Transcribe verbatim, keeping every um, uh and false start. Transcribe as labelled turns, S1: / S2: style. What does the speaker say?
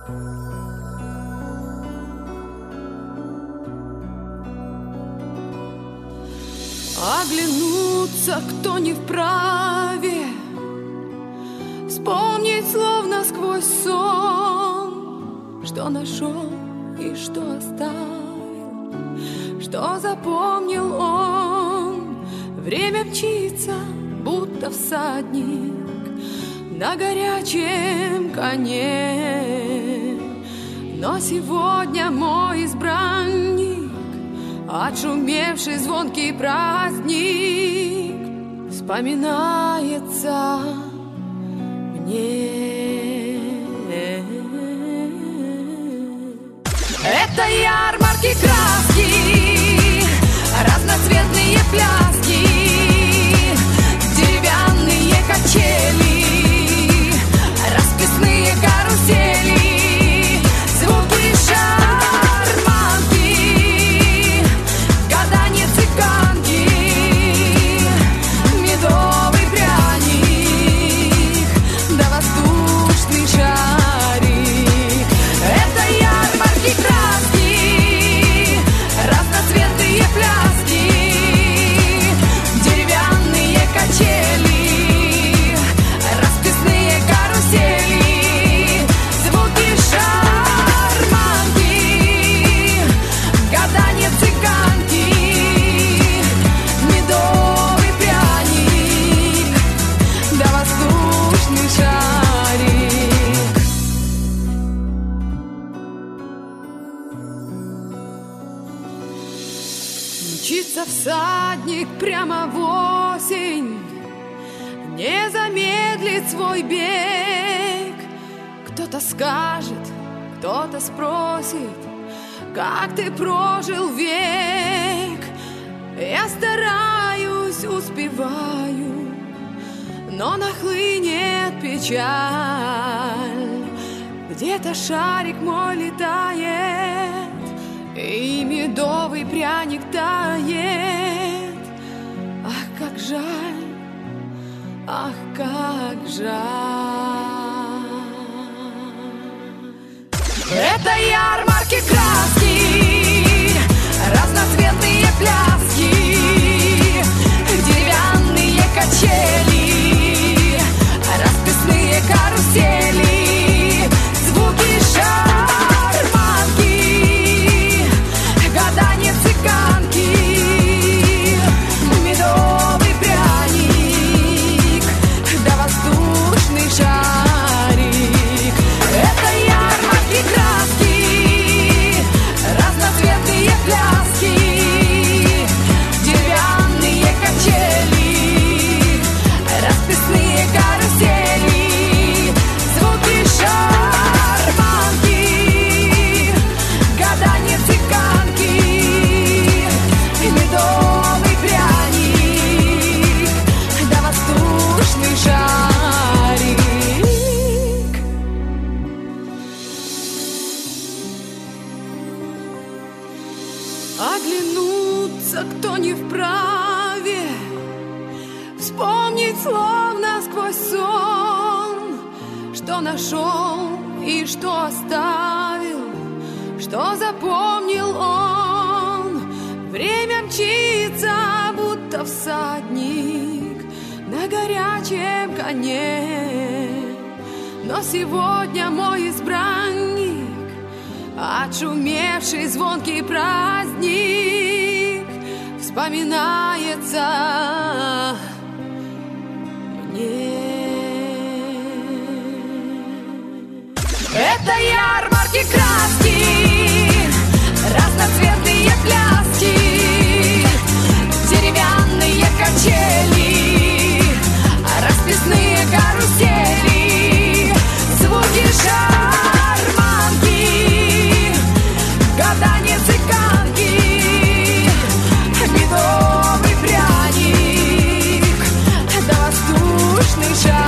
S1: Оглянуться, кто не вправе, вспомнить словно сквозь сон, что нашел и что оставил, что запомнил он. Время мчится, будто всадник на горячем коне, но сегодня мой избранник, отшумевший звонкий праздник, вспоминается мне. Это ярмарки краски, разноцветные пляски, деревянные качели, расписные карусели, звуки шарманки, гаданье цыганки, медовый пряник, да воздушный шарик. Это ярмарки краски, разноцветные пляски, деревянные качели, расписные карусели, звуки шарманки, гаданье цыганки, медовый пряник, да воздушный шарик. Мчится всадник прямо в осень, не замедлит свой бег. Кто-то скажет, кто-то спросит, как ты прожил век. Я стараюсь, успеваю, но нахлынет печаль. Где-то шарик мой летает, и медовый пряник тает. Ах, как жаль, ах, как жаль. Это ярмарки краски, разноцветные пляски, деревянные качели, расписные карусели, звуки шарманки, гаданье цыганки, медовый пряник, да воздушный шарик. Это ярмарки краски, разноцветные пляски, деревянные качели, расписные карусели, звуки шарманки, гаданье цыганки, медовый пряник, да воздушный шарик. Оглянуться, кто не вправе, вспомнить словно сквозь сон, что нашел и что оставил, что запомнил он. Время мчится, будто всадник на горячем коне, но сегодня мой избранник, отшумевший звонкий праздник, вспоминается мне. Это ярмарки краски, разноцветные пляски, деревянные качели, расписные карусели, звуки шарманки, гаданье цыганки, медовый пряник, да воздушный шарик.